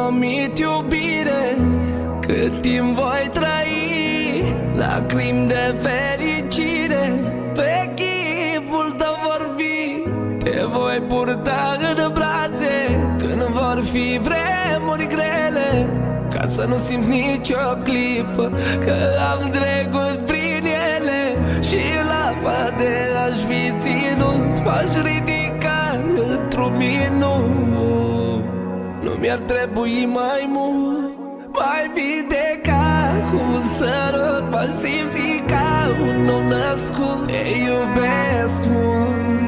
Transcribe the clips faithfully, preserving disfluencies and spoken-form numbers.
promit iubire, cât timp voi trăi, lacrimi de fericire pe chipul tău vor fi. Te voi purta în brațe când vor fi vremuri grele, ca să nu simți nicio clipă că am trecut prin ele. Și la poate aș fi ținut, m-aș ridica într-un minut. Nu mi-ar trebui mai mult, mai vindeca cu un sărut, m-aș simți ca un nou născut. Te iubesc mult.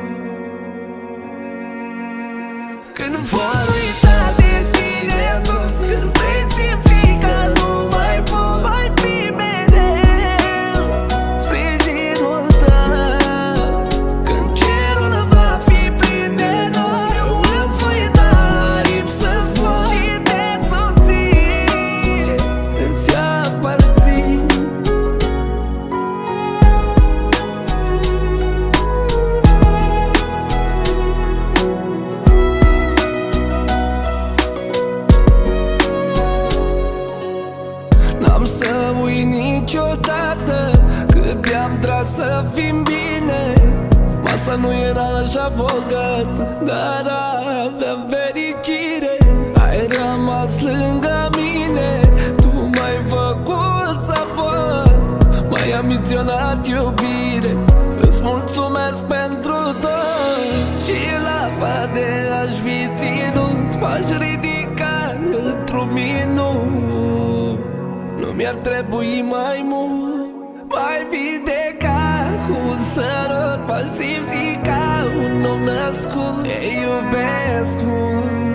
Când vor uita de tine toți, când vei simți că nu mai pot, mai fi mereu sprijinul tău. Când cerul va fi plin de noi, eu îți voi da aripi să-ți mor și te susțin, îți aparțin. N-am să uit niciodată cât te-am tras să fim bine. Masa nu era așa bogată, dar aveam fericire. Ai rămas lângă mine, tu m-ai făcut să pot, m-ai ambiționat iubire. Îți mulțumesc pentru tot. Și la poate aș fi ținut, m-aș ridica într-un minut. Nu mi-ar trebui mai mult, mai vindeca cu un sărut, m-aș simți ca un nou născut. Te iubesc mult.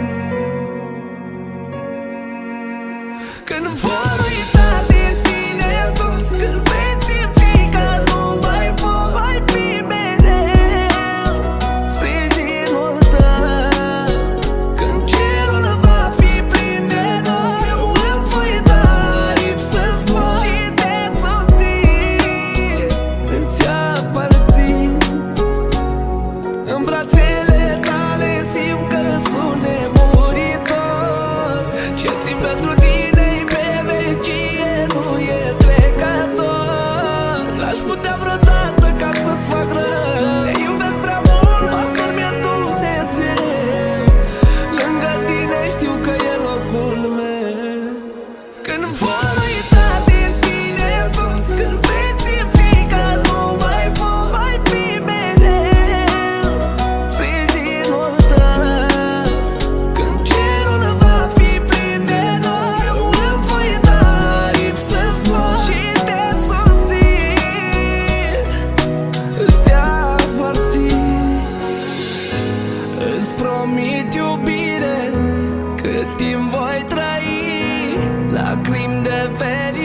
Când vor uita de tine toți, când vei simți că nu mai pot, mai fi mereu sprijinul tău. Când cerul va fi plin de noi, eu îți voi da aripi să-ți mor și te susțin, îți aparțin. În brațele tale simt că sunt nemuritor. Ce simt pentru tine pe vecie nu e trecător. L-aș putea vreodată ca să-ți fac rău. Te iubesc prea mult, parcă mi-a Dumnezeu. Lângă tine știu că e locul meu. Când vor uita de tine toți, când vei simți că nu mai pot, mai fi mereu sprijinul tău. Când cerul va fi plin de noi, eu îți voi da aripi să-ți mor și te susțin, îți aparțin. Îți promit iubire, cât timp voi trăi, lacrimi de fericire